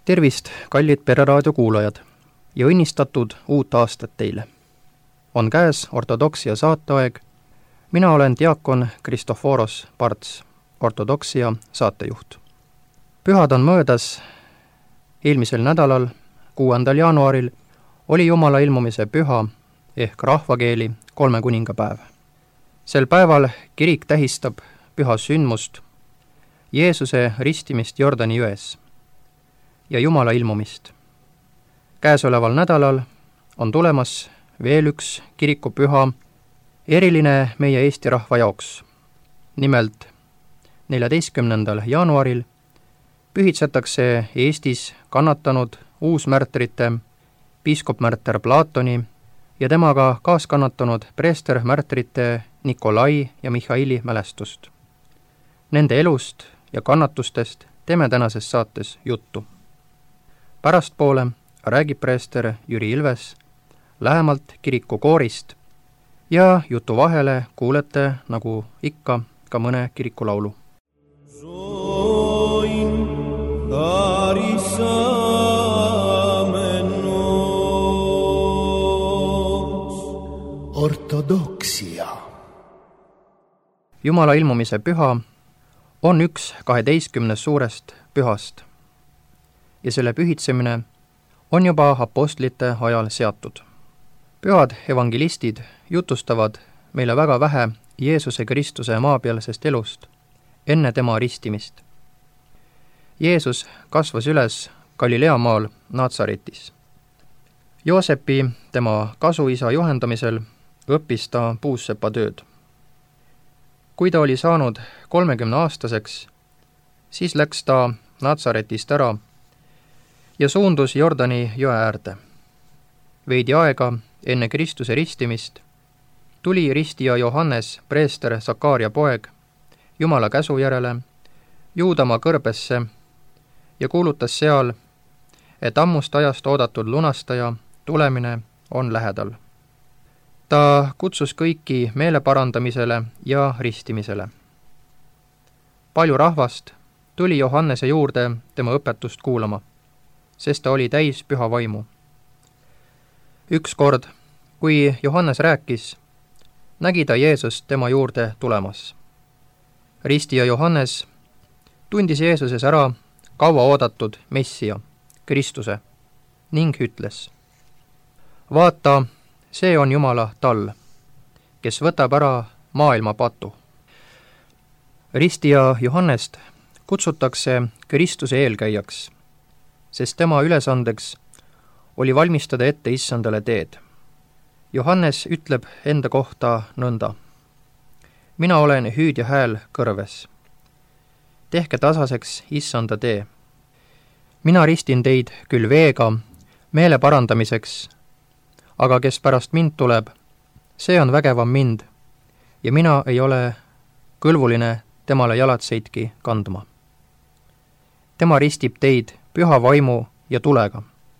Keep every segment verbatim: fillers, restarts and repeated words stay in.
Tervist, kallid Pereraadio kuulajad ja õnnistatud uut aastat teile! On käes ortodoksia saateaeg. Mina olen diakon Kristoforos Parts, ortodoksia saatejuht. Pühad on möödas. Eelmisel nädalal, kuuendal jaanuaril, oli Jumala ilmumise püha ehk rahvakeeli kolme kuningapäev. Sel päeval kirik tähistab püha sündmust, Jeesuse ristimist Jordani jões ja Jumala ilmumist. Käesoleval nädalal on tulemas veel üks kirikupüha, eriline meie Eesti rahva jaoks. Nimelt neljateistkümnendal jaanuaril pühitsetakse Eestis kannatanud uusmärtrite piiskop-märter Platoni ja temaga kaaskannatanud preester-märtrite Nikolai ja Mihhaili mälestust. Nende elust ja kannatustest teeme tänases saates juttu. Pärastpoole räägib preester Jüri Ilves lähemalt kiriku koorist ja jutu vahele kuulete, nagu ikka, ka mõne kirikulaulu. Ortodoksia. Jumala ilmumise püha on üks kaheteistkümnest suurest pühast ja selle pühitsemine on juba apostlite ajal seatud. Pühad evangelistid jutustavad meile väga vähe Jeesuse Kristuse maapealsest elust enne tema ristimist. Jeesus kasvas üles Galilea maal Natsaretis. Joosepi, tema kasuisa juhendamisel, õppis ta puussepa tööd. Kui ta oli saanud kolmekümne aastaseks, siis läks ta Natsaretist ära ja suundus Jordani jõe äärde. Veidi aega enne Kristuse ristimist tuli ristija Johannes, preester Sakaaria poeg, Jumala käsu järele Juudamaa kõrbesse ja kuulutas seal, et ammust ajast oodatud lunastaja tulemine on lähedal. Ta kutsus kõiki meeleparandamisele ja ristimisele. Palju rahvast tuli Johannese juurde tema õpetust kuulama, sest ta oli täis püha vaimu. Ükskord, kui Johannes rääkis, nägi ta Jeesust tema juurde tulemas. Ristija Johannes tundis Jeesuses ära kaua oodatud Messia, Kristuse, ning ütles: vaata, see on Jumala tall, kes võtab ära maailma patu. Ristija Johannest kutsutakse Kristuse eelkäijaks, sest tema ülesandeks oli valmistada ette issandale teed. Johannes ütleb enda kohta nõnda: mina olen hüüdja hääl kõrves. Tehke tasaseks issanda tee. Mina ristin teid küll veega meele parandamiseks, aga kes pärast mind tuleb, see on vägevam mind ja mina ei ole kõlvuline temale jalatseidki kandma. Tema ristib teid püha vaimu ja tulega.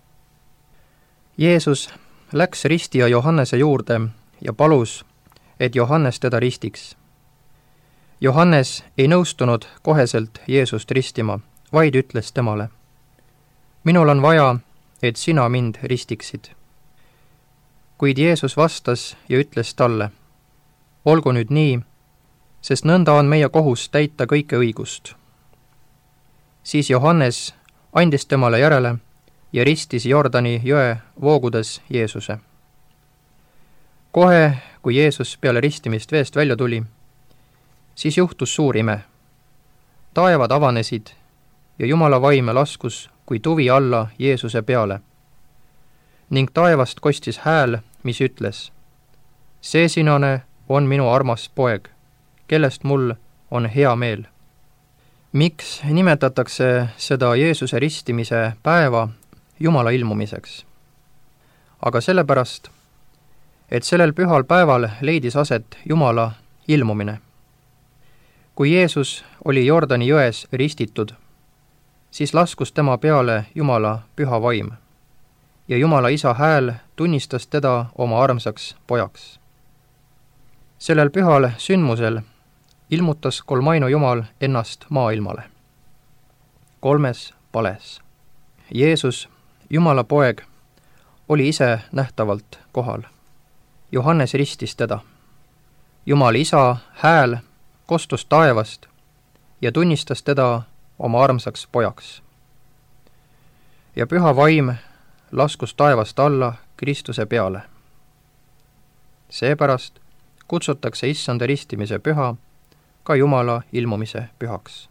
Jeesus läks ristija Johannese juurde ja palus, et Johannes teda ristiks. Johannes ei nõustunud koheselt Jeesust ristima, vaid ütles temale: minul on vaja, et sina mind ristiksid. Kuid Jeesus vastas ja ütles talle: olgu nüüd nii, sest nõnda on meie kohus täita kõike õigust. Siis Johannes andis temale järele ja ristis Jordani jõe voogudes Jeesuse. Kohe, kui Jeesus peale ristimist veest välja tuli, siis juhtus suur ime. Taevad avanesid ja Jumala vaim laskus kui tuvi alla Jeesuse peale. Ning taevast kostis hääl, mis ütles: see sinane on minu armas poeg, kellest mul on hea meel. Miks nimetatakse seda Jeesuse ristimise päeva Jumala ilmumiseks? Aga sellepärast, et sellel pühal päeval leidis aset Jumala ilmumine. Kui Jeesus oli Jordani jões ristitud, siis laskus tema peale Jumala püha vaim ja Jumala isa hääl tunnistas teda oma armsaks pojaks. Sellel pühal sündmusel ilmutas kolmainu Jumal ennast maailmale. Kolmes pales. Jeesus, Jumala poeg, oli ise nähtavalt kohal. Johannes ristis teda. Jumala isa hääl kostus taevast ja tunnistas teda oma armsaks pojaks. Ja püha vaim laskus taevast alla Kristuse peale. Seepärast kutsutakse issanda ristimise püha ka Jumala ilmumise pühaks.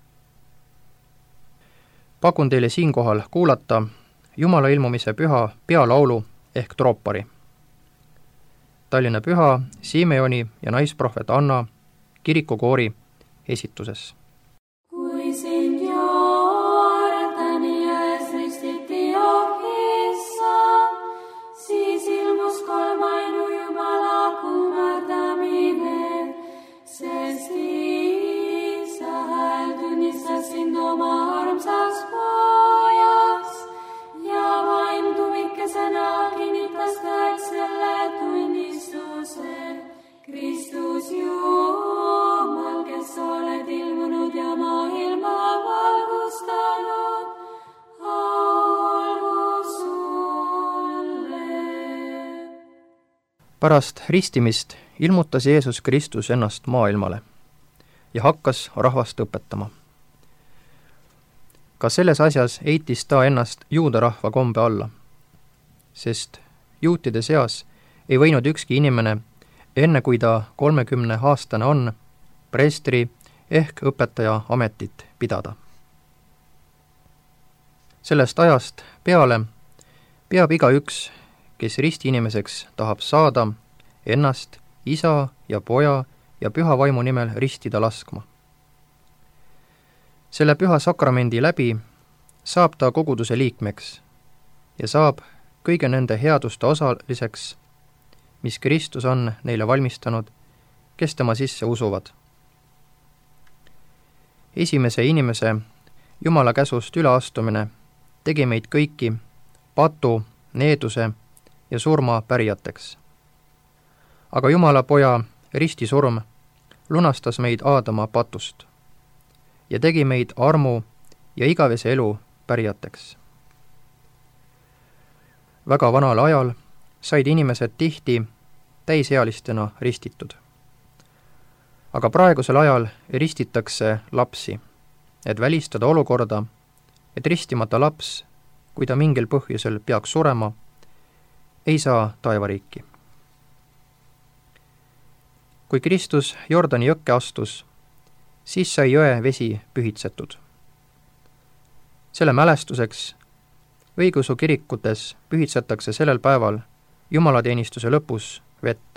Pakun teile siinkohal kuulata Jumala ilmumise püha pealaulu ehk troopari. Tallinna Püha Simeoni ja naisprohvet Anna kirikukoori esituses. Kui sind Jordani jões ristiti ohissa, siis ilmus kolmainu Jumala kummardamine, sest isa hääl tunnistas sind oma armsaks pojas ja vaim tumikesena kinnitas tõeks selle tunnistuse. Kristus Jumal, kes oled ilmunud ja maailma valgustanud, olgu sulle. Pärast ristimist ilmutas Jeesus Kristus ennast maailmale ja hakkas rahvast õpetama. Ka selles asjas heitis ta ennast juudarahva kombe alla, sest juutide seas ei võinud ükski inimene enne kui ta kolmekümne aastane on, preestri ehk õpetaja ametit pidada. Sellest ajast peale peab igaüks, kes ristiinimeseks tahab saada, ennast isa ja poja ja püha vaimu nimel ristida laskma. Selle püha sakramendi läbi saab ta koguduse liikmeks ja saab kõige nende headuste osaliseks, mis Kristus on neile valmistanud, kes tema sisse usuvad. Esimese inimese Jumala käsust üleastumine tegi meid kõiki patu, needuse ja surma pärijateks. Aga Jumala poja ristisurm lunastas meid Aadama patust ja tegi meid armu ja igavese elu pärijateks. Väga vanal ajal said inimesed tihti täisealistena ristitud. Aga praegusel ajal ristitakse lapsi, et välistada olukorda, et ristimata laps, kui ta mingil põhjusel peaks surema, ei saa taevariiki. Kui Kristus Jordani jõkke astus, siis sai jõe vesi pühitsetud. Selle mälestuseks õigeusu kirikutes pühitsetakse sellel päeval jumalateenistuse lõpus vett.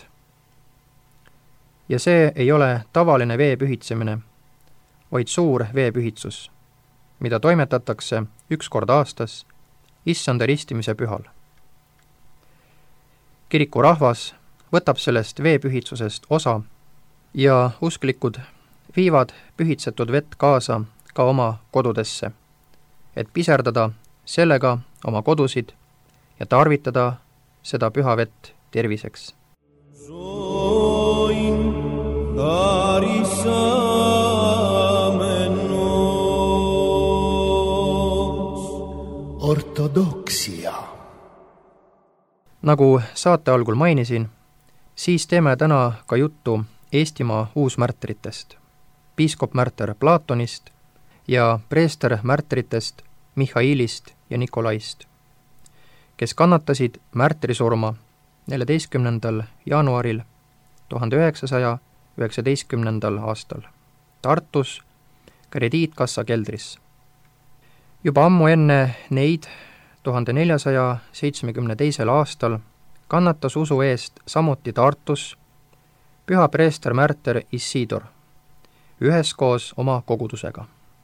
Ja see ei ole tavaline vee pühitsemine, vaid suur veepühitsus, mida toimetatakse üks kord aastas issanda ristimise pühal. Kiriku rahvas võtab sellest veepühitsusest osa ja usklikud viivad pühitsetud vett kaasa ka oma kodudesse, et piserdada sellega oma kodusid ja tarvitada seda püha vett terviseks. Ortodoksia. Nagu saate algul mainisin, siis teeme täna ka juttu Eestimaa uusmärtritest, piiskop märter Platonist ja preester märtritest Mihhailist ja Nikolaist, kes kannatasid märtrisurma neljateistkümnendal jaanuaril tuhande üheksasaja üheksateistkümnendal aastal Tartus krediitkassa keldris. Juba ammu enne neid tuhande neljasaja seitsmekümne teisel aastal kannatas usu eest samuti Tartus püha preester märter Isidor, üheskoos oma kogudusega.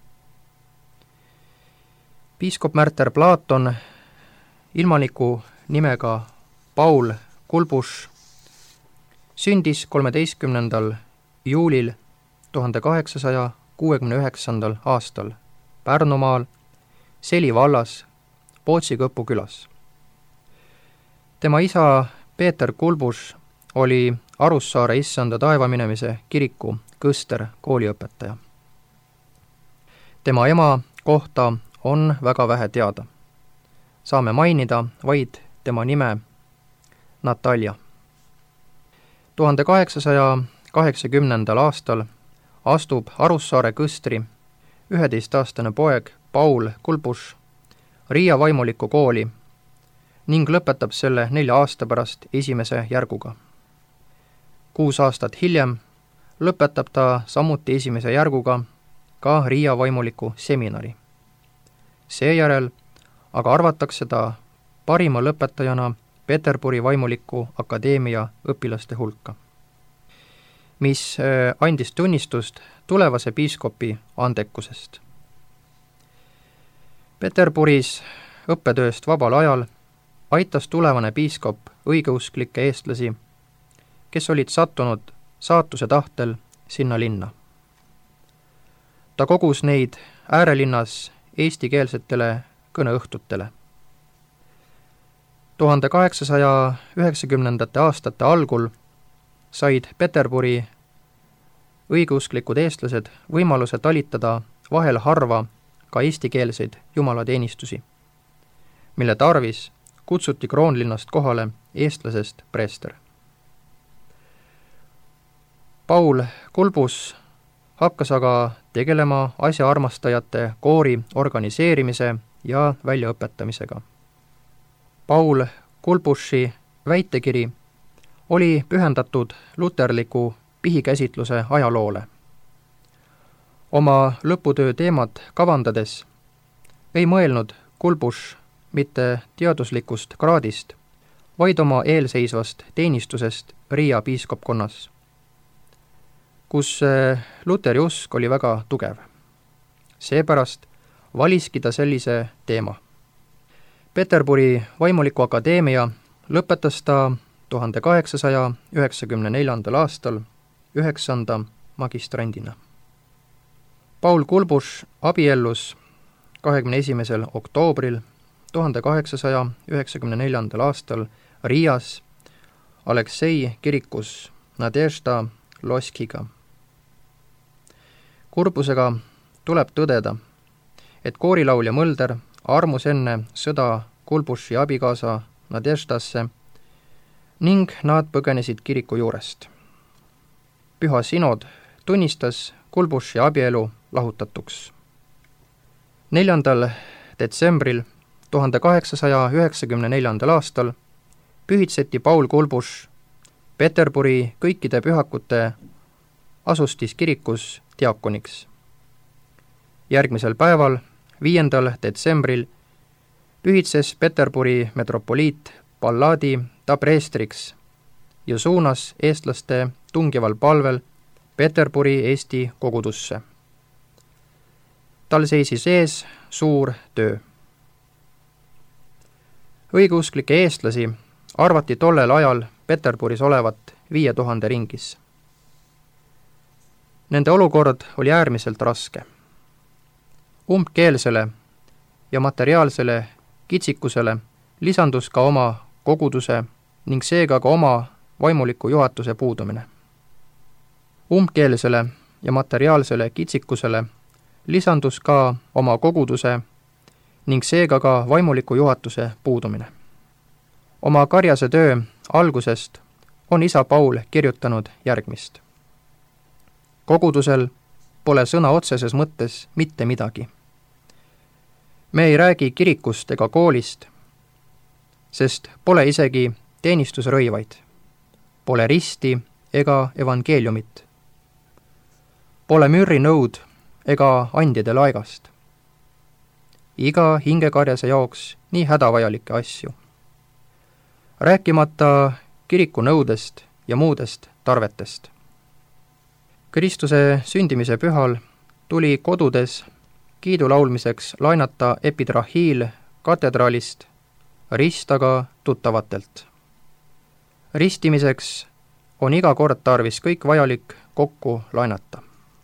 Piiskop märter Platon, ilmaniku nimega Paul Kulbuš, sündis kolmeteistkümnendal juulil tuhande kaheksasaja kuuekümne üheksandal aastal Pärnumaal Seli vallas Pootsi-Kõpu külas. Tema isa Peeter Kulbuš oli Arussaare issanda taevaminemise kiriku kõster kooliõpetaja. Tema ema kohta on väga vähe teada, saame mainida vaid tema nime Natalja. tuhande kaheksasaja kaheksakümnendal aastal astub Arussaare kõstri üheteistaastane poeg Paul Kulbuš Riia vaimuliku kooli ning lõpetab selle nelja aasta pärast esimese järguga. Kuus aastat hiljem lõpetab ta samuti esimese järguga ka Riia vaimuliku seminari. Seejärel aga arvatakse ta parima lõpetajana Peterburi vaimuliku akadeemia õpilaste hulka, mis andis tunnistust tulevase piiskopi andekusest. Peterburis õppetööst vabal ajal aitas tulevane piiskop õigeusklikke eestlasi, kes olid sattunud saatuse tahtel sinna linna. Ta kogus neid äärelinnas eestikeelsetele kõneõhtutele. tuhande kaheksasaja üheksakümnendate aastate algul said Peterburi õigeusklikud eestlased võimaluse talitada vahel harva ka eestikeelseid jumalateenistusi, mille tarvis kutsuti kroonlinnast kohale eestlasest preester. Paul Kulbuš hakkas aga tegelema asjaarmastajate koori organiseerimise ja väljaõpetamisega. Paul Kulbuši väitekiri oli pühendatud luterliku pihikäsitluse ajaloole. Oma lõputöö teemat kavandades ei mõelnud Kulbuš mitte teaduslikust kraadist, vaid oma eelseisvast teenistusest Riia piiskopkonnas, kus luteri usk oli väga tugev. Seepärast valiski ta sellise teema. Peterburi vaimuliku akadeemia lõpetas ta tuhande kaheksasaja üheksakümne neljandal aastal üheksanda magistrandina. Paul Kulbuš abiellus kahekümne esimesel oktoobril tuhande kaheksasaja üheksakümne neljandal aastal Riias Aleksei kirikus Nadežda Loskiga. Kurbusega tuleb tõdeda, et koorilaulja Mölder armus enne sõda Kulbuši abikaasa Nadeždasse ning nad põgenesid kiriku juurest. Püha sinod tunnistas Kulbuši abielu lahutatuks. neljandal detsembril tuhande kaheksasaja üheksakümne neljandal aastal pühitseti Paul Kulbuš Peterburi kõikide pühakute asustis kirikus diakoniks. Järgmisel päeval, viiendal detsembril, pühitses Peterburi metropoliit Palladi ta preestriks ja suunas eestlaste tungival palvel Peterburi Eesti kogudusse. Tal seisis ees suur töö. Õigeusklikke eestlasi arvati tollel ajal Peterburis olevat viie tuhande ringis. Nende olukord oli äärmiselt raske. Umbkeelsele ja materiaalsele kitsikusele lisandus ka oma koguduse ning seega ka oma vaimuliku juhatuse puudumine. Umbkeelsele ja materiaalsele kitsikusele lisandus ka oma koguduse ning seega ka vaimuliku juhatuse puudumine. Oma karjase töö algusest on isa Paul kirjutanud järgmist. Kogudusel pole sõna otseses mõttes mitte midagi. Me ei räägi kirikust ega koolist, sest pole isegi teenistusrõivaid, pole risti ega evangeeliumit, pole mürrinõud ega andjade laegast. Iga hingekarjase jaoks nii hädavajalikke asju. Rääkimata kiriku nõudest ja muudest tarvetest. Kristuse sündimise pühal tuli kodudes kiidu laulmiseks lainata epitrahiil katedraalist ristaga tuttavatelt. Ristimiseks on iga kord tarvis kõik vajalik kokku lainata.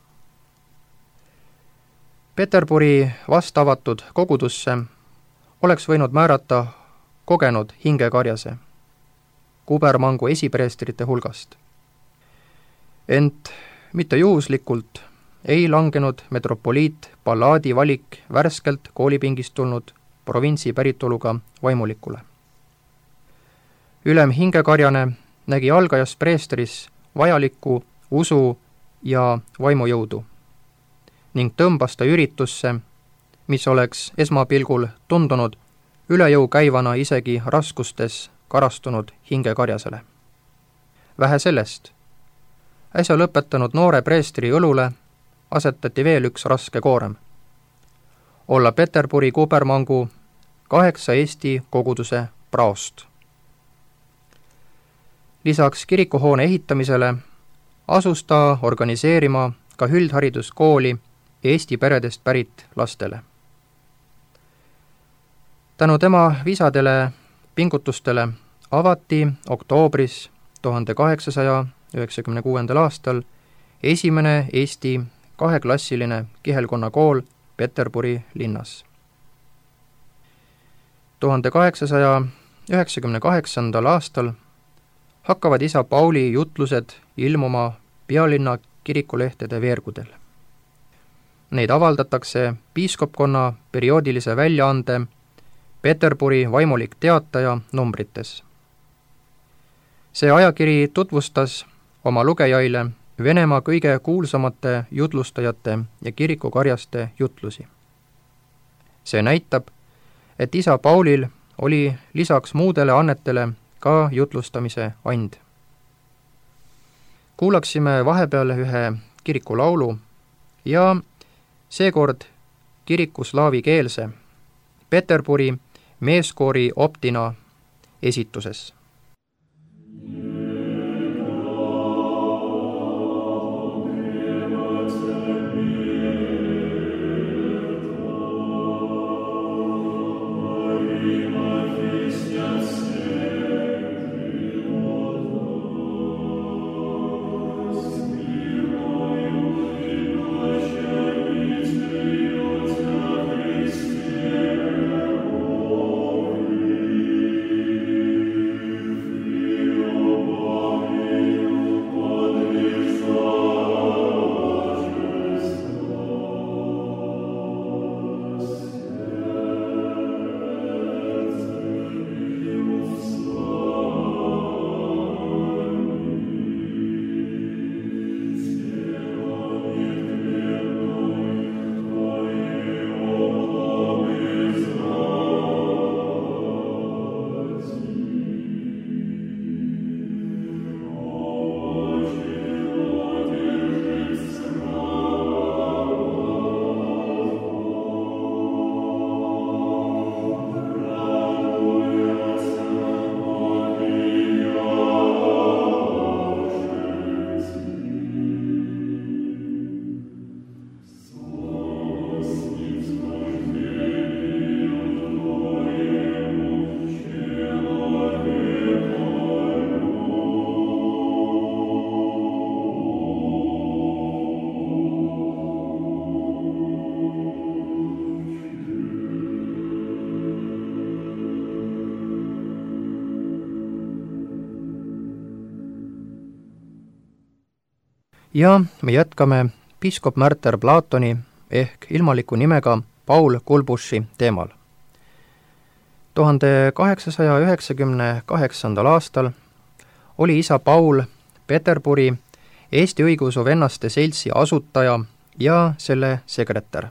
Peterburi vastavatud kogudusse oleks võinud määrata kogenud hingekarjase kubermangu esipreestrite hulgast. Ent mitte juhuslikult ei langenud metropoliit Palladi valik värskelt koolipingist tulnud provintsi päritoluga vaimulikule. ülem Hingekarjane nägi algajas preestris vajalikku usu ja vaimujõudu ning tõmbas ta üritusse, mis oleks esmapilgul tundunud üle jõu käivana isegi raskustes karastunud hingekarjasele. Vähe sellest, äsja lõpetanud noore preestri õlule asetati veel üks raske koorem. Olla Peterburi kubermangu kaheksa Eesti koguduse praost. Lisaks kirikuhoone ehitamisele asus ta organiseerima ka üldhariduskooli Eesti peredest pärit lastele. Tänu tema visadele pingutustele avati oktoobris tuhande kaheksasaja üheksakümne kuuendal aastal esimene Eesti kaheklassiline kihelkonnakool Peterburi linnas. tuhande kaheksasaja üheksakümne kaheksandal aastal hakkavad isa Pauli jutlused ilmuma pealinna kirikulehtede veergudel. Neid avaldatakse piiskopkonna perioodilise väljaande Peterburi vaimulik teataja numbrites. See ajakiri tutvustas oma lugejaile Venemaa kõige kuulsamate jutlustajate ja kirikukarjaste jutlusi. See näitab, et isa Paulil oli lisaks muudele annetele ka jutlustamise and. Kuulaksime vahepeal ühe kirikulaulu ja seekord kirikuslaavi keelse Peterburi meeskoori optina esituses. Ja me jätkame piiskop Märter Platoni ehk ilmaliku nimega Paul Kulbuši teemal. tuhande kaheksasaja üheksakümne kaheksandal aastal oli isa Paul Peterburi Eesti Õigeusu Vennaste Seltsi asutaja ja selle sekretär.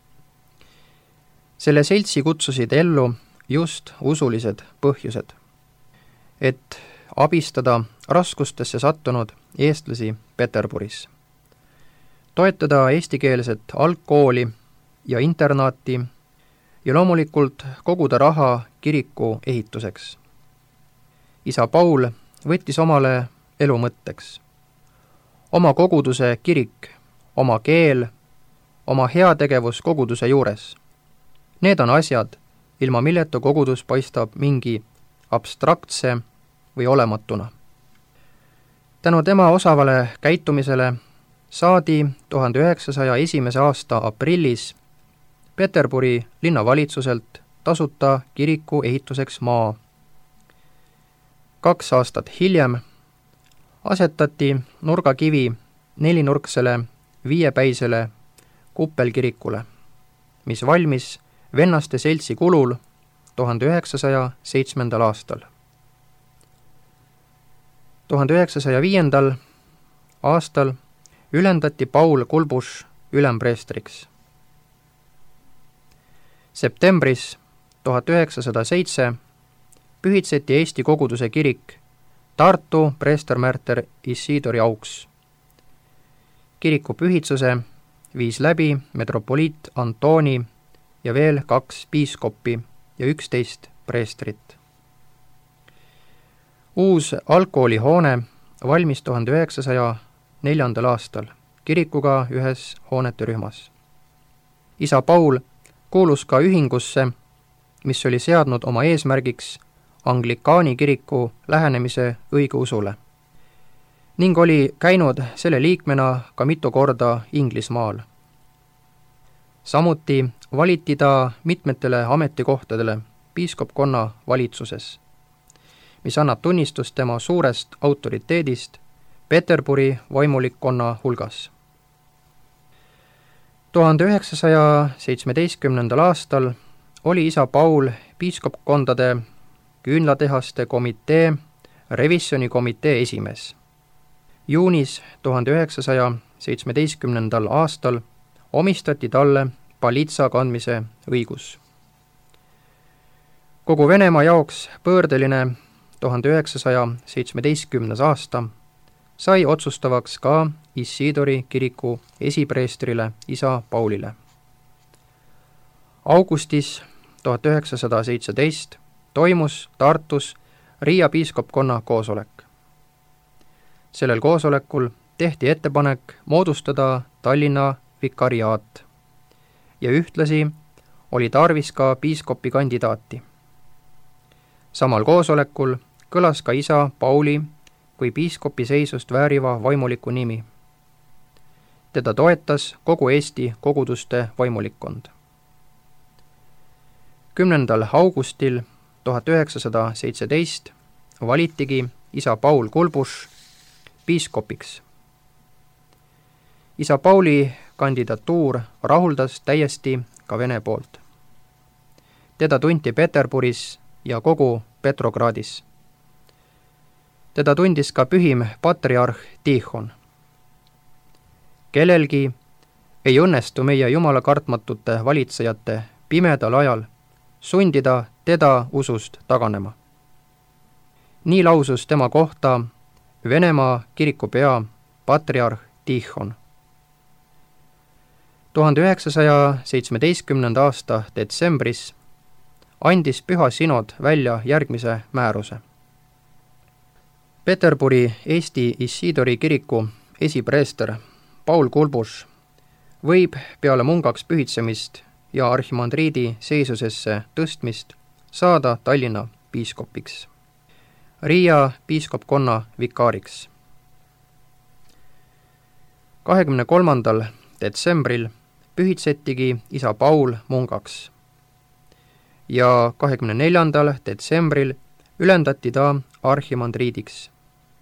Selle seltsi kutsusid ellu just usulised põhjused, et abistada raskustesse sattunud eestlasi Peterburis, toetada eestikeelset algkooli ja internaati ja loomulikult koguda raha kiriku ehituseks. Isa Paul võttis omale elu mõtteks. Oma koguduse kirik, oma keel, oma heategevus koguduse juures. Need on asjad, ilma milleta kogudus paistab mingi abstraktse või olematuna. Tänu tema osavale käitumisele saadi tuhande üheksasaja esimese aasta aprillis Peterburi linnavalitsuselt tasuta kiriku ehituseks maa. Kaks aastat hiljem asetati nurgakivi nelinurksele viiepäisele kuppelkirikule, mis valmis Vennaste Seltsi kulul tuhande üheksasaja seitsmendal aastal. tuhande üheksasaja viiendal aastal ülendati Paul Kulbuš ülempreestriks. Septembris tuhat üheksasada seitse pühitseti Eesti koguduse kirik Tartu preestermärter Isidori auks. Kiriku pühitsuse viis läbi metropoliit Antoni ja veel kaks piiskoppi ja üksteist preestrit. Uus algkoolihoone valmis tuhande üheksasaja neljandal aastal kirikuga ühes hoonete rühmas. Isa Paul kuulus ka ühingusse, mis oli seadnud oma eesmärgiks anglikaani kiriku lähenemise õigeusule ning oli käinud selle liikmena ka mitu korda Inglismaal. Samuti valiti ta mitmetele ametikohtadele piiskopkonna valitsuses, mis annab tunnistust tema suurest autoriteedist Peterburi vaimulikkonna hulgas. tuhande üheksasaja seitsmeteistkümnendal aastal oli isa Paul piiskopkondade küünlatehaste komitee revisjonikomitee esimees. Juunis tuhande üheksasaja seitsmeteistkümnendal aastal omistati talle palitsa kandmise õigus. Kogu Venemaa jaoks pöördeline tuhande üheksasaja seitsmeteistkümnes aasta sai otsustavaks ka Isidori kiriku esipreestrile isa Paulile. Augustis tuhat üheksasada seitseteist toimus Tartus Riia piiskopkonna koosolek. Sellel koosolekul tehti ettepanek moodustada Tallinna vikariaat ja ühtlasi oli tarvis ka piiskopi kandidaati. Samal koosolekul kõlas ka isa Pauli kui piiskopi seisust vääriva vaimuliku nimi. Teda toetas kogu Eesti koguduste vaimulikkond. kümnendal augustil tuhat üheksasada seitseteist valitigi isa Paul Kulbuš piiskopiks. Isa Pauli kandidatuur rahuldas täiesti ka Vene poolt. Teda tunti Peterburis ja kogu Petrogradis. Teda tundis ka pühim patriarh Tihon. Kellelgi ei õnnestu meie jumalakartmatute valitsejate pimedal ajal sundida teda usust taganema. Nii lausus tema kohta Venemaa kirikupea patriarh Tihon. tuhande üheksasaja seitsmeteistkümnenda aasta detsembris andis Püha Sinod välja järgmise määruse. Peterburi Eesti Isidori kiriku esipreester Paul Kulbuš võib peale mungaks pühitsemist ja arhimandriidi seisusesse tõstmist saada Tallinna piiskopiks, Riia piiskopkonna vikaariks. kahekümne kolmandal detsembril pühitsetigi isa Paul mungaks ja kahekümne neljandal detsembril ülendati ta arhimandriidiks.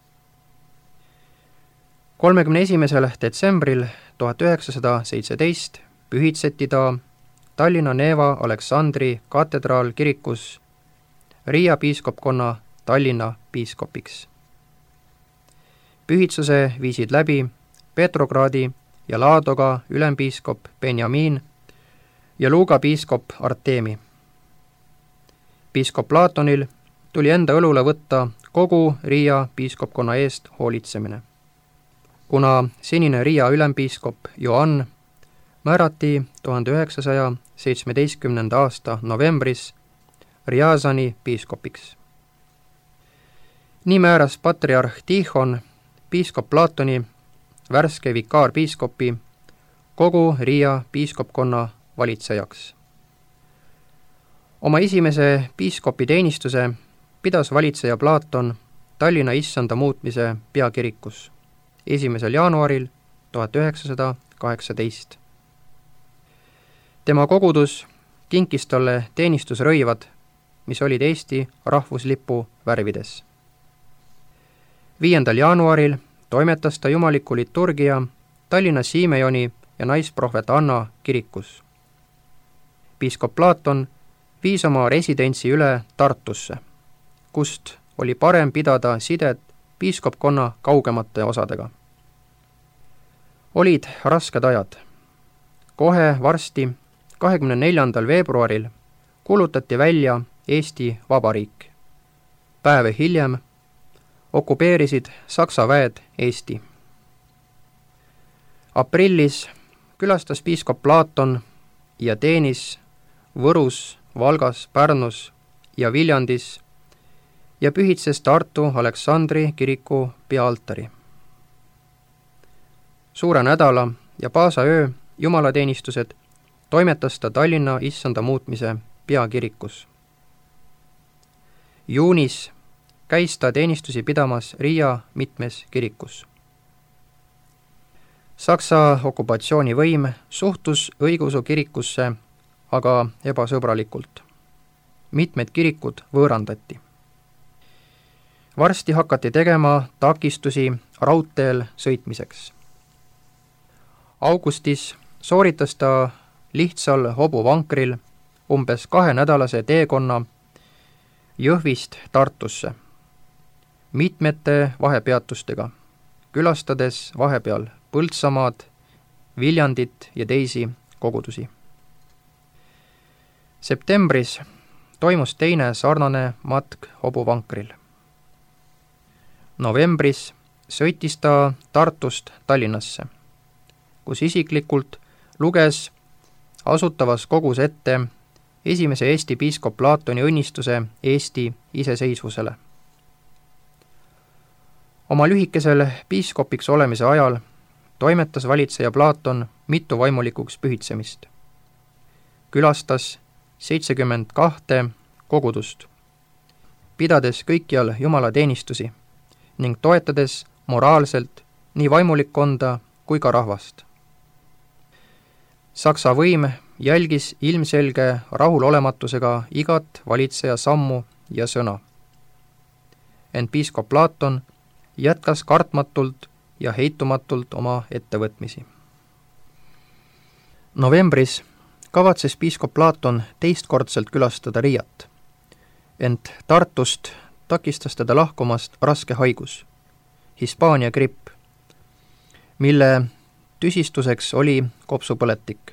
kolmekümne esimesel detsembril tuhat üheksasada seitseteist pühitseti ta Tallinna Neeva Aleksandri katedraalkirikus Riia piiskopkonna Tallinna piiskopiks. Pühitsuse viisid läbi Petrogradi ja Laadoga ülempiiskop Benjamin ja Luuga piiskop Artemi. Piiskop Platonil tuli enda õlule võtta kogu Riia piiskopkonna eest hoolitsemine. Kuna senine Riia ülempiiskop Joann määrati tuhande üheksasaja seitsmeteistkümnenda aasta novembris Riazani piiskopiks. Nii määras patriarh Tihon piiskop Platoni värske vikaarpiiskopi kogu Riia piiskopkonna valitsejaks. Oma esimese piiskopi teenistuse pidas valitseja Platon Tallinna issanda muutmise peakirikus esimesel jaanuaril tuhat üheksasada kaheksateist. Tema kogudus kinkis talle teenistusrõivad, mis olid Eesti rahvuslipu värvides. viiendal jaanuaril toimetas ta jumaliku liturgia Tallinna Siimejoni ja naisprohvet Anna kirikus. Piiskop Platon viis oma residentsi üle Tartusse, kust oli parem pidada sidet piiskopkonna kaugemate osadega. Olid rasked ajad. Kohe varsti, kahekümne neljandal veebruaril, kuulutati välja Eesti Vabariik. Päev hiljem okupeerisid Saksa väed Eesti. Aprillis külastas piiskop Platon ja teenis Võrus, Valgas, Pärnus ja Viljandis ja pühitses Tartu Aleksandri kiriku peaaltari. Suure nädala ja paasaöö jumalateenistused toimetas ta Tallinna issanda muutmise peakirikus. Juunis käis ta teenistusi pidamas Riia mitmes kirikus. Saksa okupatsioonivõim suhtus õigeusu kirikusse aga ebasõbralikult. Mitmed kirikud võõrandati. Varsti hakati tegema takistusi raudteel sõitmiseks. Augustis sooritas ta lihtsal hobuvankril umbes kahenädalase teekonna Jõhvist Tartusse, mitmete vahepeatustega, külastades vahepeal Põltsamaad, Viljandit ja teisi kogudusi. Septembris toimus teine sarnane matk hobuvankril. Novembris sõitis ta Tartust Tallinnasse, kus isiklikult luges asutavas kogus ette esimese Eesti piiskop Platoni õnnistuse Eesti iseseisvusele. Oma lühikesel piiskopiks olemise ajal toimetas valitseja Platon mitu vaimulikuks pühitsemist. Külastas seitsekümmend kahte kogudust, pidades kõikjal jumalateenistusi ning toetades moraalselt nii vaimulikkonda kui ka rahvast. Saksa võim jälgis ilmselge rahulolematusega igat valitseja sammu ja sõna. Ent piiskop Platon jätkas kartmatult ja heitumatult oma ettevõtmisi. Novembris kavatses piiskop Platon teistkordselt külastada Riiat, ent Tartust takistas teda lahkumast raske haigus, Hispaania gripp, mille tüsistuseks oli kopsupõletik.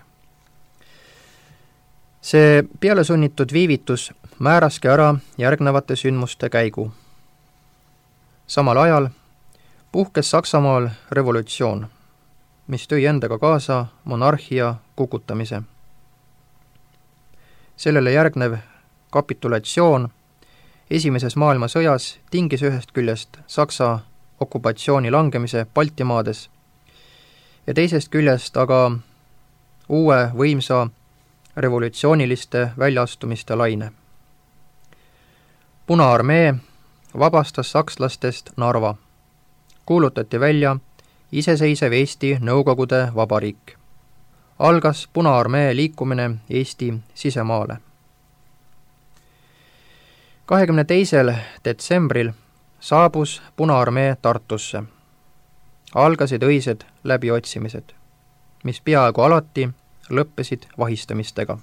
See pealesunnitud viivitus määraski ära järgnevate sündmuste käigu. Samal ajal puhkes Saksamaal revolutsioon, mis tõi endaga kaasa monarhia kukutamise. Sellele järgnev kapitulatsioon Esimeses maailmasõjas tingis ühest küljest Saksa okupatsiooni langemise Baltimaades ja teisest küljest aga uue võimsa revolutsiooniliste väljaastumiste laine. Punaarmee vabastas sakslastest Narva. Kuulutati välja iseseisev Eesti Nõukogude Vabariik. Algas Punaarmee liikumine Eesti sisemaale. kahekümne teisel detsembril saabus Punaarmee Tartusse. Algasid õised läbiotsimised, mis peaaegu alati lõppesid vahistamistega.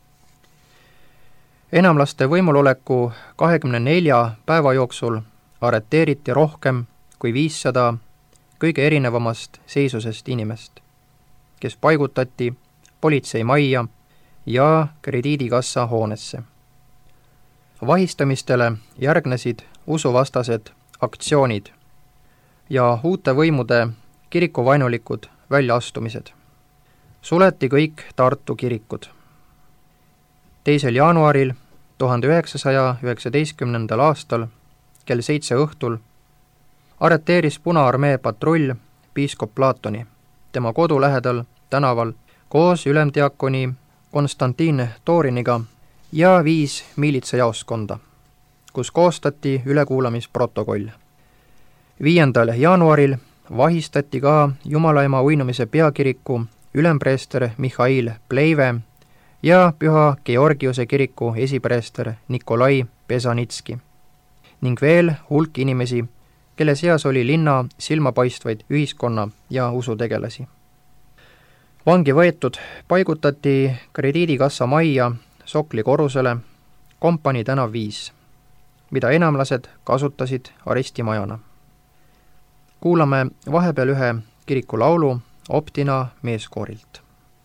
Enamlaste võimuloleku kahekümne nelja päeva jooksul arreteeriti rohkem kui viissada kõige erinevamast seisusest inimest, kes paigutati politseimajja ja krediidikassa hoonesse. Vahistamistele järgnesid usuvastased aktsioonid ja uute võimude kirikuvainulikud väljaastumised. Suleti kõik Tartu kirikud. teisel jaanuaril tuhande üheksasaja üheksateistkümnendal aastal kell seitse õhtul arreteeris Punaarmee patrull piiskop Platoni tema kodu lähedal tänaval koos ülemdiakoni Konstantin Toriniga ja viis miilitsajaoskonda, kus koostati ülekuulamisprotokoll. viiendal jaanuaril vahistati ka Jumalaema uinumise peakiriku ülempreester Mihhail Pleive ja Püha Georgiuse kiriku esipreester Nikolai Pesanitski ning veel hulk inimesi, kelle seas oli linna silmapaistvaid ühiskonna ja usutegelasi. Vangi võetud paigutati krediidikassa majja Sokli korrusele Kompanii tänav viis, mida enamlased kasutasid arestimajana. Kuulame vahepeal ühe kirikulaulu Optina meeskoorilt.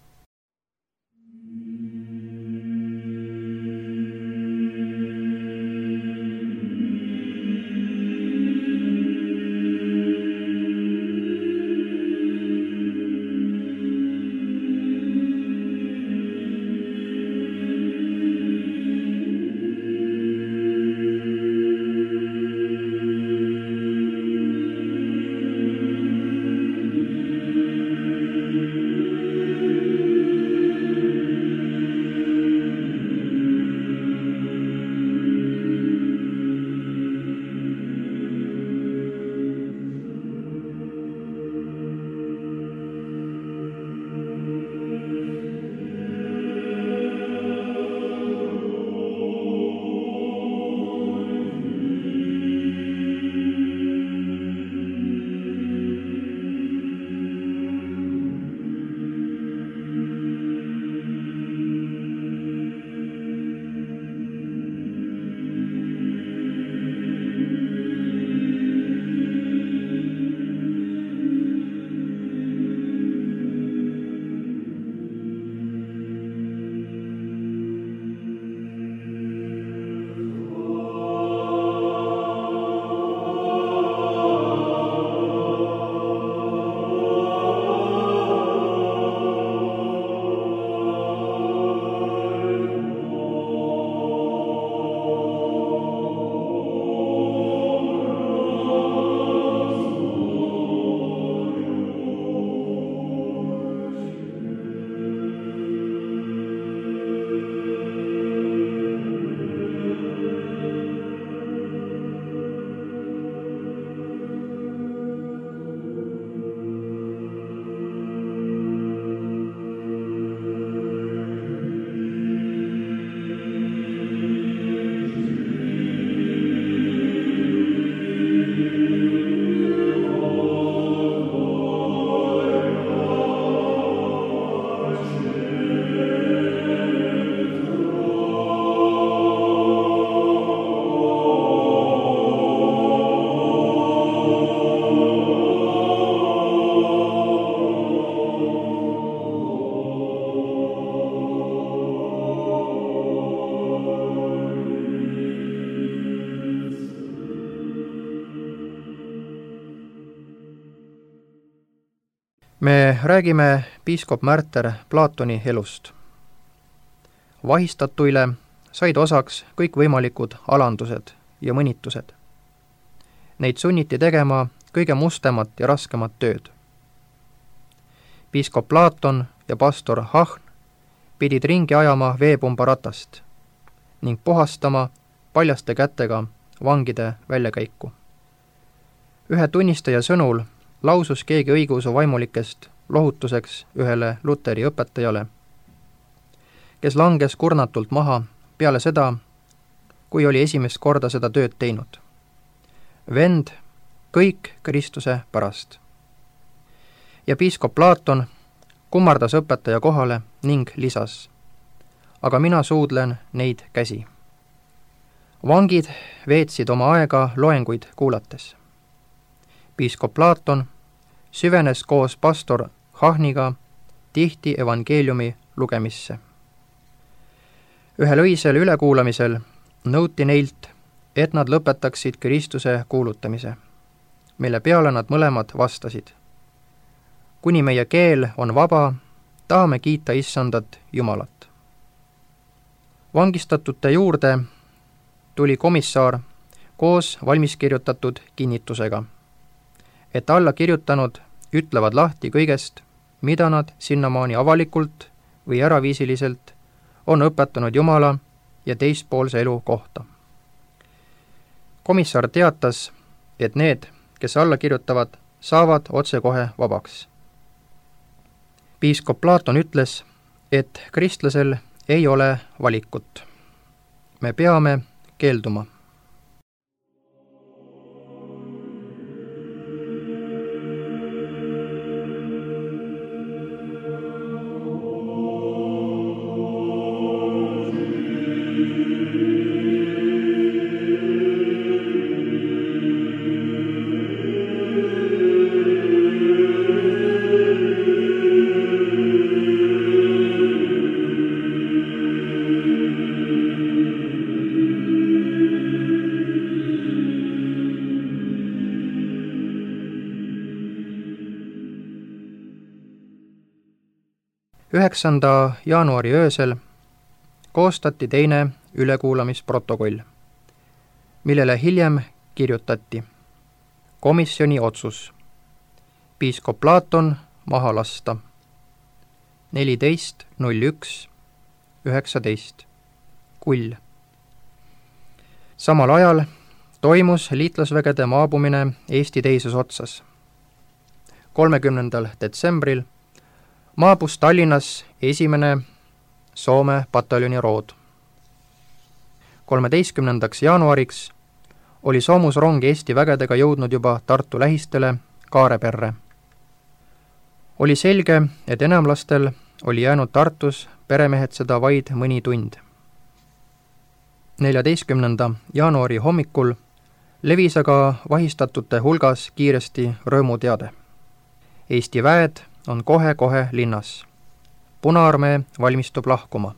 Me räägime piiskop Märter Platoni elust. Vahistatuile said osaks kõikvõimalikud alandused ja mõnitused. Neid sunniti tegema kõige mustemat ja raskemat tööd. Piiskop Platon ja pastor Hahn pidid ringi ajama veepumba ratast ning puhastama paljaste kätega vangide väljakäiku. Ühe tunnistaja sõnul lausus keegi õigeusu vaimulikest lohutuseks ühele Luteri õpetajale, kes langes kurnatult maha peale seda, kui oli esimest korda seda tööd teinud. Vend, kõik Kristuse pärast. Ja piiskop Platon kummardas õpetaja kohale ning lisas, aga mina suudlen neid käsi. Vangid veetsid oma aega loenguid kuulates. Piiskop Platon süvenes koos pastor Hahniga tihti evangeeliumi lugemisse. Ühel öisel ülekuulamisel nõuti neilt, et nad lõpetaksid Kristuse kuulutamise, mille peale nad mõlemad vastasid. Kuni meie keel on vaba, tahame kiita issandat Jumalat. Vangistatute juurde tuli komissar koos valmiskirjutatud kinnitusega, et alla kirjutanud ütlevad lahti kõigest, mida nad sinnamaani avalikult või äraviisiliselt on õpetanud Jumala ja teispoolse elu kohta. Komissar teatas, et need, kes alla kirjutavad, saavad otsekohe vabaks. Piiskop Platon ütles, et kristlasel ei ole valikut. Me peame keelduma. üheksanda jaanuari öösel koostati teine ülekuulamisprotokoll, millele hiljem kirjutati komisjoni otsus piiskop Platon maha lasta neliteist null üks üheksateist kull. Samal ajal toimus liitlasvägede maabumine Eesti teises otsas. kolmekümnendal detsembril maabus Tallinnas esimene Soome pataljoni rood. kolmeteistkümnendaks jaanuariks oli soomusrong Eesti vägedega jõudnud juba Tartu lähistele Kaareperre. Oli selge, et enamlastel oli jäänud Tartus peremehetseda vaid mõni tund. neljateistkümnenda jaanuari hommikul levis aga vahistatute hulgas kiiresti rõõmuteade. Eesti väed on kohe-kohe linnas. Punaarmee valmistub lahkuma.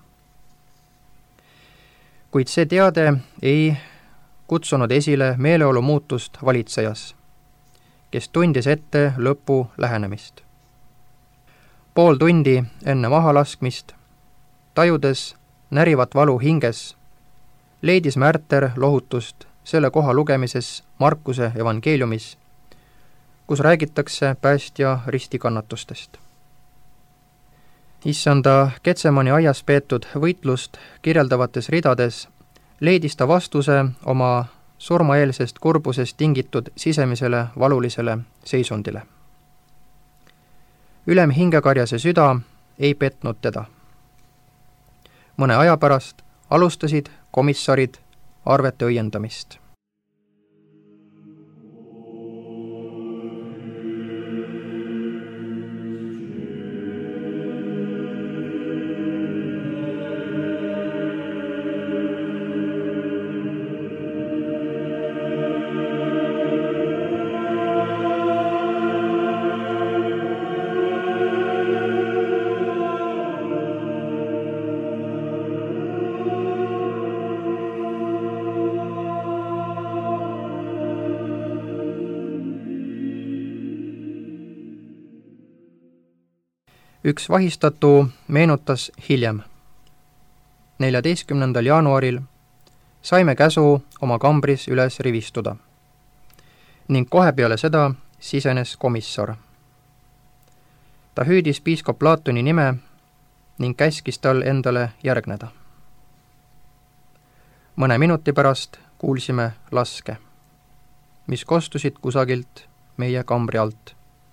Kuid see teade ei kutsunud esile meeleolu muutust valitsejas, kes tundis ette lõpu lähenemist. Pool tundi enne mahalaskmist, tajudes närivat valu hinges, leidis Märter lohutust selle koha lugemises Markuse evangeeliumis, kus räägitakse päästja ristikannatustest. Issanda Getsemani aias peetud võitlust kirjeldavates ridades leidis ta vastuse oma surmaeelsest kurbusest tingitud sisemisele valulisele seisundile. Ülem hingekarjase süda ei petnud teda. Mõne aja pärast alustasid komissarid arvete õiendamist. Üks vahistatu meenutas hiljem. neljateistkümnendal jaanuaril saime käsu oma kambris üles rivistuda ning kohe peale seda sisenes komissar. Ta hüüdis piiskop Platoni nime ning käskis tal endale järgneda. Mõne minuti pärast kuulsime laske, mis kostusid kusagilt meie kambri alt.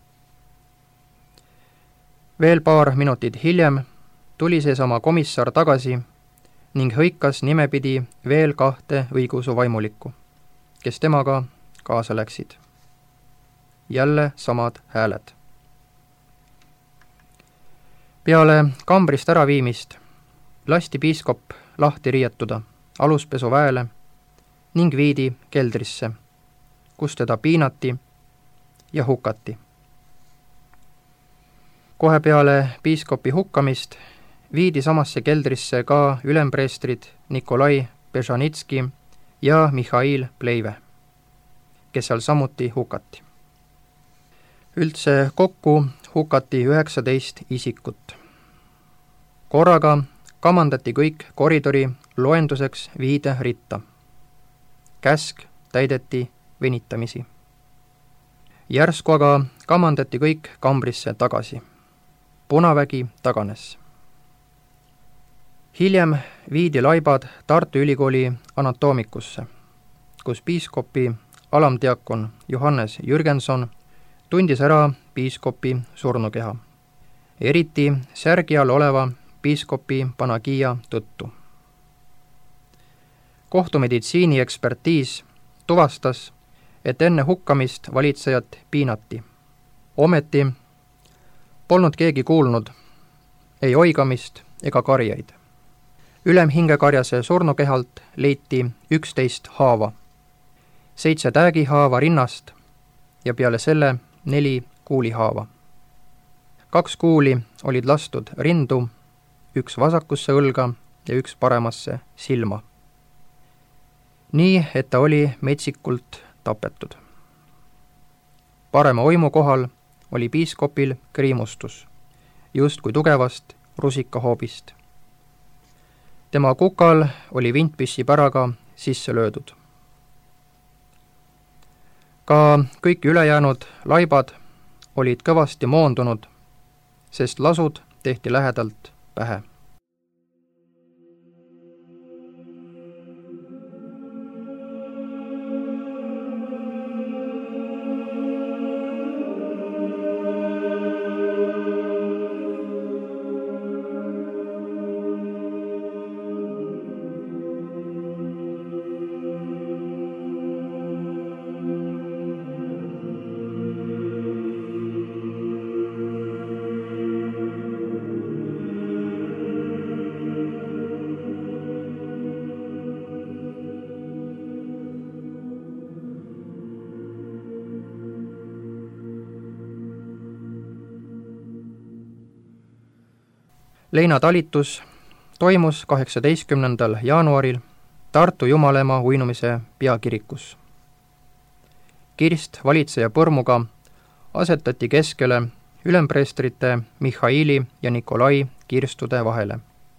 Veel paar minutit hiljem tuli seesama komissar tagasi ning hõikas nimepidi veel kahte õigeusu vaimulikku, kes temaga kaasa läksid. Jälle samad hääled. Peale kambrist äraviimist lasti piiskop lahti riietuda aluspesuväele ning viidi keldrisse, kus teda piinati ja hukati. Kohe peale piiskopi hukkamist viidi samasse keldrisse ka ülempreestrid Nikolai Bežanitski ja Mihhail Pleive, kes seal samuti hukati. Üldse kokku hukati üheksateist isikut. Korraga kamandati kõik koridori loenduseks viide ritta. Käsk täideti venitamisi. Järsku aga kamandati kõik kambrisse tagasi. Punavägi taganes. Hiljem viidi laibad Tartu Ülikooli anatoomikusse, kus piiskopi alamdiakon Johannes Jürgenson tundis ära piiskopi surnukeha, eriti särgi all oleva piiskopi panagia tõttu. Kohtumeditsiini ekspertiis tuvastas, et enne hukkamist valitsejat piinati. Ometi polnud keegi kuulnud ei oigamist ega karjeid. Ülemhingekarjase surnukehalt leiti üksteist haava, seitse täägihaava rinnast ja peale selle neli kuulihaava. Kaks kuuli olid lastud rindu, üks vasakusse õlga ja üks paremasse silma. Nii, et ta oli metsikult tapetud. Parema oimu kohal oli piiskopil kriimustus, just kui tugevast rusikahoobist. tema kukal oli vintpüssi päraga sisse löödud. ka kõik ülejäänud laibad olid kõvasti moondunud, sest lasud tehti lähedalt pähe. leinatalitus toimus kaheksateistkümnendal jaanuaril Tartu Jumalaema uinumise peakirikus. kirst valitseja põrmuga asetati keskele ülempreestrite Mihhaili ja Nikolai kirstude vahele.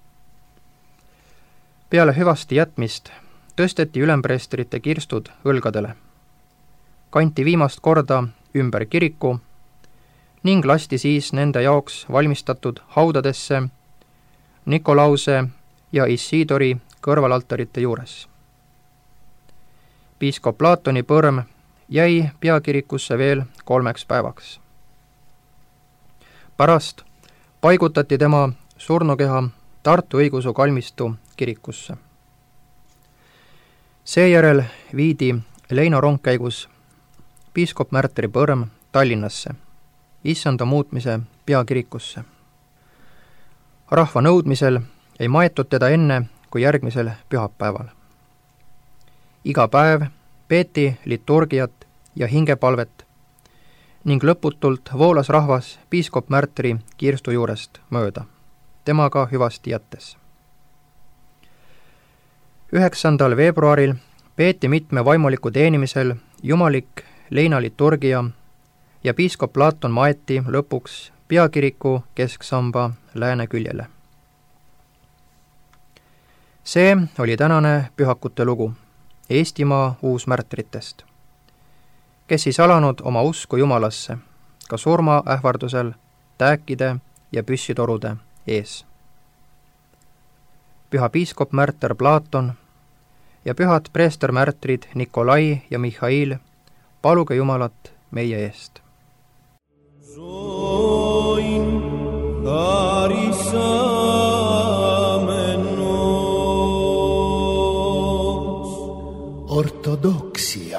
peale hüvasti jätmist tõsteti ülempreestrite kirstud õlgadele, kanti viimast korda ümber kiriku ning lasti siis nende jaoks valmistatud haudadesse Nikolause ja Isidori kõrvalaltarite juures. piiskop Platoni põrm jäi peakirikusse veel kolmeks päevaks. pärast paigutati tema surnukeha Tartu õigeusu kalmistu kirikusse. seejärel viidi Leino rongkäigus piiskop Märtri põrm Tallinnasse, issanda muutmise peakirikusse. rahva nõudmisel ei maetud teda enne kui järgmisel pühapäeval. iga päev peeti liturgiat ja hingepalvet ning lõputult voolas rahvas piiskop Märtri kirstu juurest mööda, temaga hüvasti jättes. üheksandal veebruaril peeti mitme vaimuliku teenimisel jumalik leina liturgia ja piiskop Platon maeti lõpuks peakiriku kesksamba lääne küljele. see oli tänane pühakute lugu Eestimaa uusmärtritest, kes siis alanud oma usku Jumalasse ka surma ähvardusel tääkide ja püssitorude ees. püha piiskop Märter Platon ja pühad preestermärtrid Nikolai ja Mihhail, paluge Jumalat meie eest. Ortodoksia.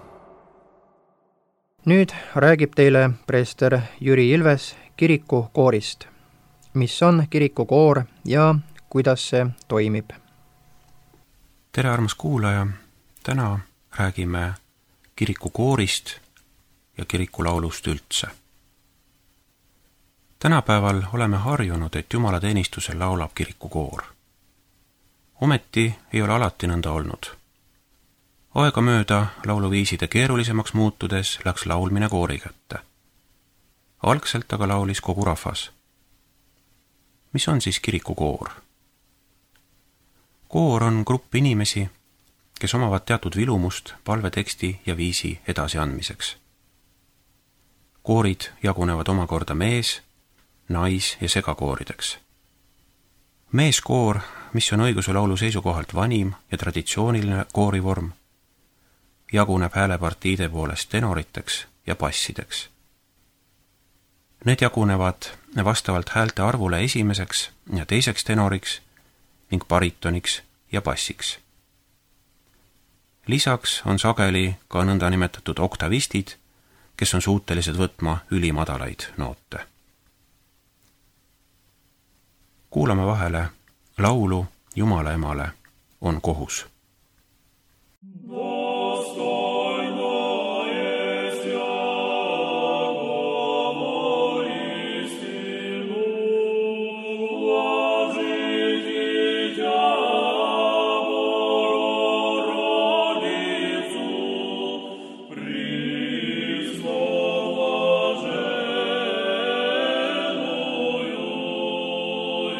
nüüd räägib teile preester Jüri Ilves kirikukoorist, mis on kirikukoor ja kuidas see toimib. tere, armas kuulaja! Täna räägime kirikukoorist ja kirikulaulust üldse. Tänapäeval oleme harjunud, et jumalateenistusel laulab kirikukoor. Ometi ei ole alati nõnda olnud. Aegamööda lauluviiside keerulisemaks muutudes läks laulmine koori kätte. Algselt aga laulis kogu rahvas. Mis on siis kirikukoor? Koor on grupp inimesi, kes omavad teatud vilumust palveteksti ja viisi edasiandmiseks. Koorid jagunevad omakorda mees-, nais- ja segakoorideks. Meeskoor, mis on õigeusu laulu seisukohalt vanim ja traditsiooniline koorivorm, jaguneb häälepartiide poolest tenoriteks ja bassideks. Need jagunevad vastavalt häälte arvule esimeseks ja teiseks tenoriks ning baritoniks ja bassiks. Lisaks on sageli ka nõnda nimetatud oktavistid, kes on suutelised võtma ülimadalaid noote. Kuulame vahele laulu Jumalaemale on kohus. Alleluia.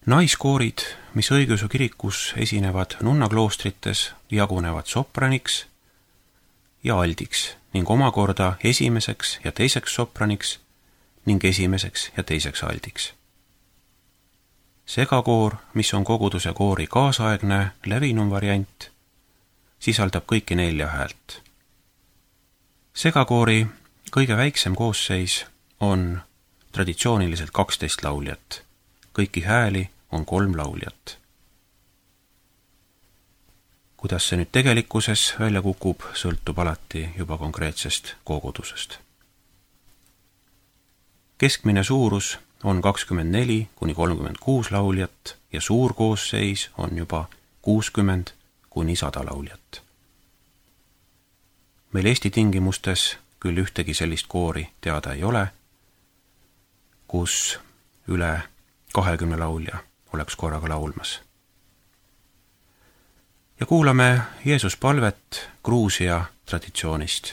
Naiskoorid, mis õigeusu kirikus esinevad nunnakloostrites, jagunevad sopraniks ja aldiks ning omakorda esimeseks ja teiseks sopraniks ning esimeseks ja teiseks aldiks. Segakoor, mis on koguduse koori kaasaegne levinum variant, sisaldab kõiki nelja häält. Segakoori kõige väiksem koosseis on traditsiooniliselt kaksteist lauljat. Kõiki hääli on kolm lauljat. Kuidas see nüüd tegelikkuses välja kukub, sõltub alati juba konkreetsest kogudusest. Keskmine suurus on kakskümmend neli kuni kolmkümmend kuus lauljat ja suur koosseis on juba kuuskümmend kuni sada lauljat. Meil Eesti tingimustes küll ühtegi sellist koori teada ei ole, kus üle kahekümne laulja oleks korraga laulmas. Ja kuulame Jeesus palvet Gruusia traditsioonist.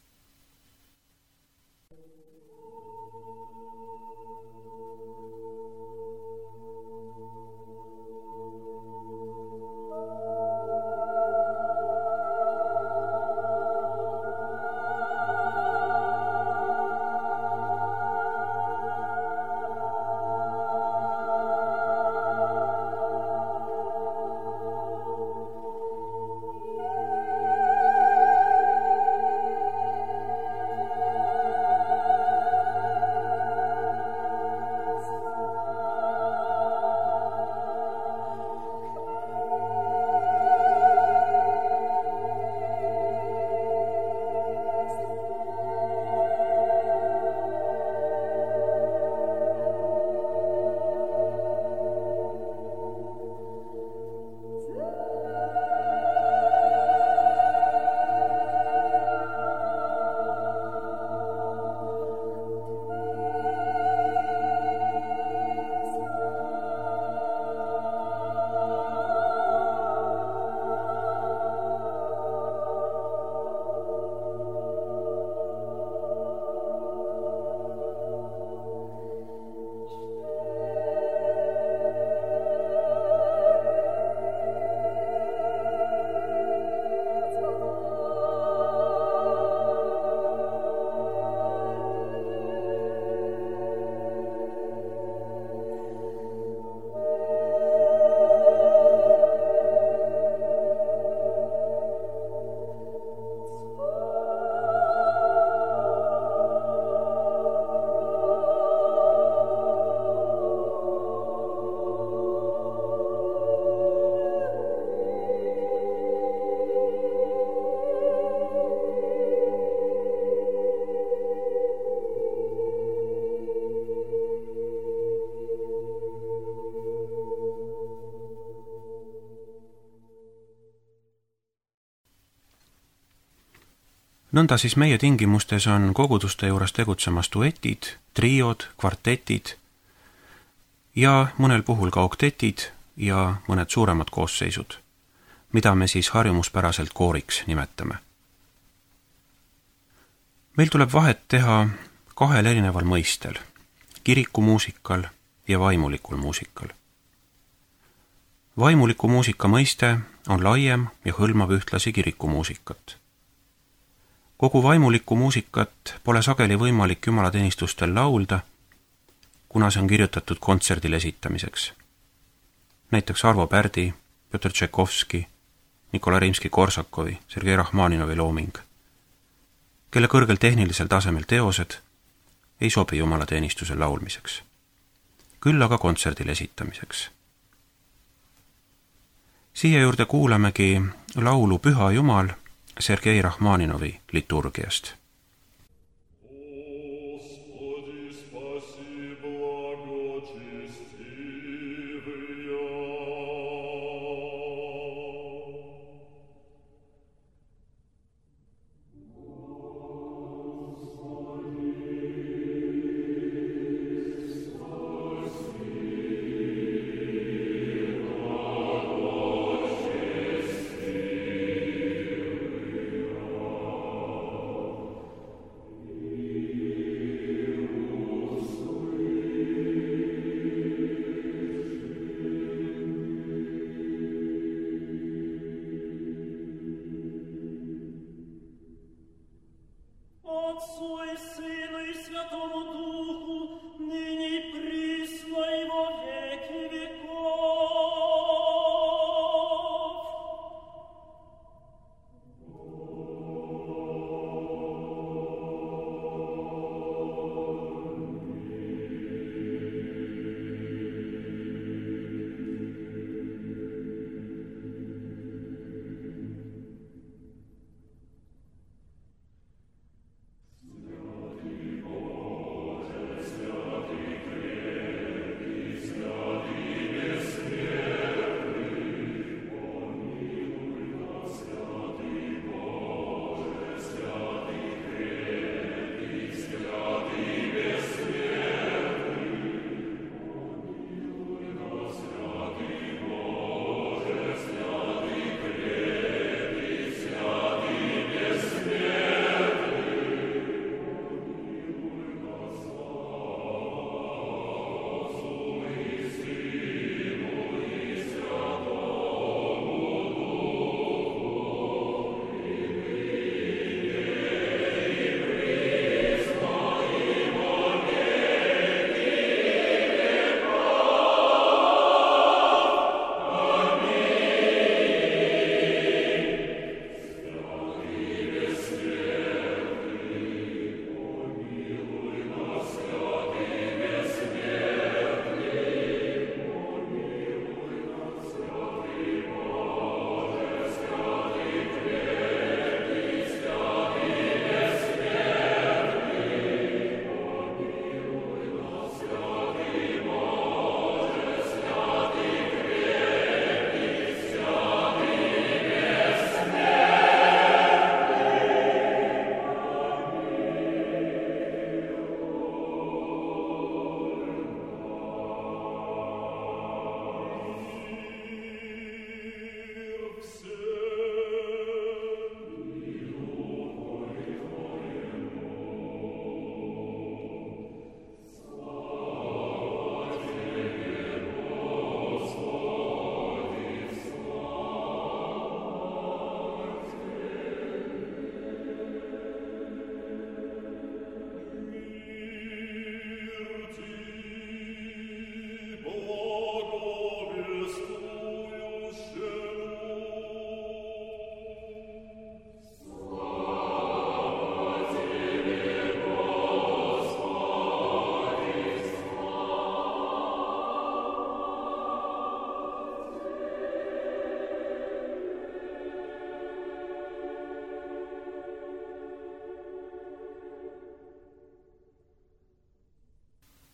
Nõnda siis meie tingimustes on koguduste juures tegutsemas duetid, triod, kvartetid ja mõnel puhul ka oktetid ja mõned suuremad koosseisud, mida me siis harjumuspäraselt kooriks nimetame. Meil tuleb vahet teha kahel erineval mõistel, kirikumuusikal ja vaimulikul muusikal. Vaimuliku muusika mõiste on laiem ja hõlmab ühtlasi kirikumuusikat. Kogu vaimulikku muusikat pole sageli võimalik jumalateenistustel laulda, kuna see on kirjutatud kontserdil esitamiseks. Näiteks Arvo Pärdi, Pjotr Tšaikovski, Nikolai Rimski-Korsakovi, Sergei Rahmaninovi looming, kelle kõrgel tehnilisel tasemel teosed ei sobi jumalateenistusel laulmiseks, küll aga kontserdil esitamiseks. Siia juurde kuulamegi laulu Püha Jumal Sergei Rahmaninovi liturgiast.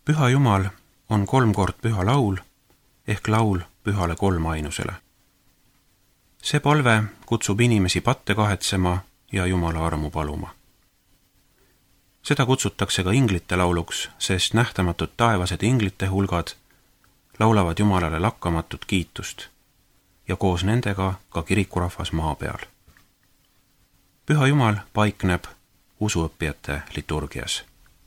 Püha Jumal on kolm kord püha laul ehk laul pühale kolmainusele. See palve kutsub inimesi patte kahetsema ja Jumala armu paluma. Seda kutsutakse ka inglite lauluks, sest nähtamatud taevased inglite hulgad laulavad Jumalale lakkamatut kiitust ja koos nendega ka kirikurahvas maa peal. Püha Jumal paikneb usuõppijate liturgias.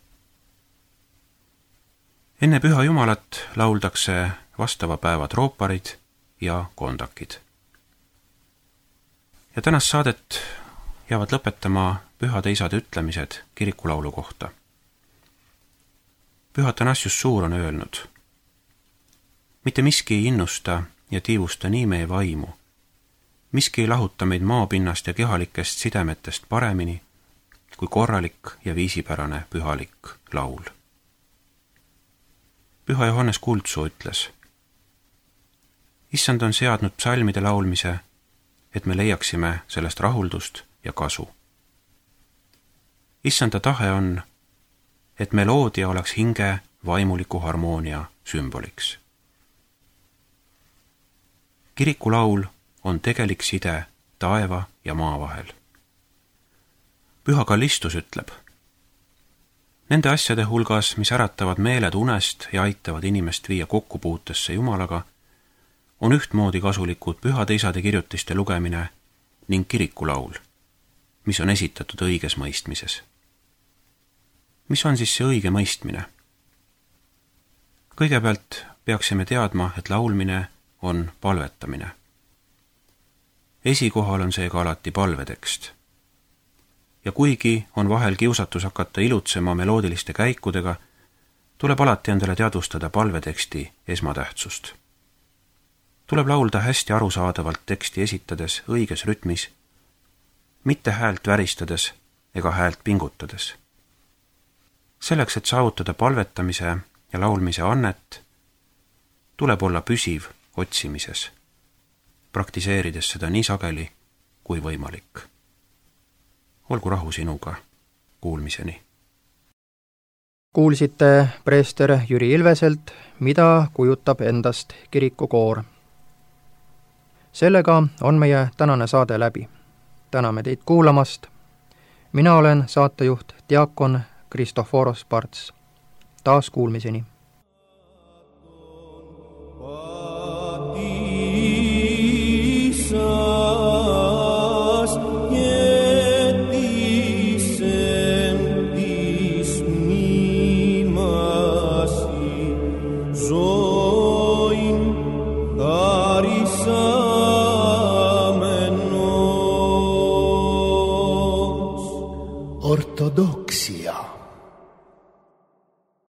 Enne Püha Jumalat lauldakse vastava päeva trooparid ja kondakid. Ja tänast saadet jäävad lõpetama pühade isade ütlemised kirikulaulu kohta. Püha Atanasius Suur on öelnud: mitte miski ei innusta ja tiivusta nii meie vaimu. Miski ei lahuta meid maapinnast ja kehalikest sidemetest paremini kui korralik ja viisipärane pühalik laul. Püha Johannes Kuldsoo ütles: Issand on seadnud psalmide laulmise, et me leiaksime sellest rahuldust ja kasu. Issanda tahe on, et meloodia oleks hinge vaimuliku harmoonia sümboliks. Kirikulaul on tegelik side taeva ja maa vahel. Püha Kallistus ütleb: nende asjade hulgas, mis äratavad meeled unest ja aitavad inimest viia kokkupuutesse Jumalaga, on ühtmoodi kasulikud pühade isade kirjutiste lugemine ning kirikulaul, mis on esitatud õiges mõistmises. Mis on siis see õige mõistmine? Kõigepealt peaksime teadma, et laulmine on palvetamine. Esikohal on seega alati palvetekst. Ja kuigi on vahel kiusatus hakata ilutsema meloodiliste käikudega, tuleb alati endale teadvustada palveteksti esmatähtsust. Tuleb laulda hästi arusaadavalt teksti esitades õiges rütmis, mitte häält väristades ega häält pingutades. Selleks, et saavutada palvetamise ja laulmise annet, tuleb olla püsiv otsimises, praktiseerides seda nii sageli kui võimalik. Olgu rahu sinuga, kuulmiseni. Kuulsite preester Jüri Ilveselt, mida kujutab endast kirikukoor. Sellega on meie tänane saade läbi. Täname teid kuulamast. Mina olen saatejuht diakon Kristoforos Parts. Taas kuulmiseni.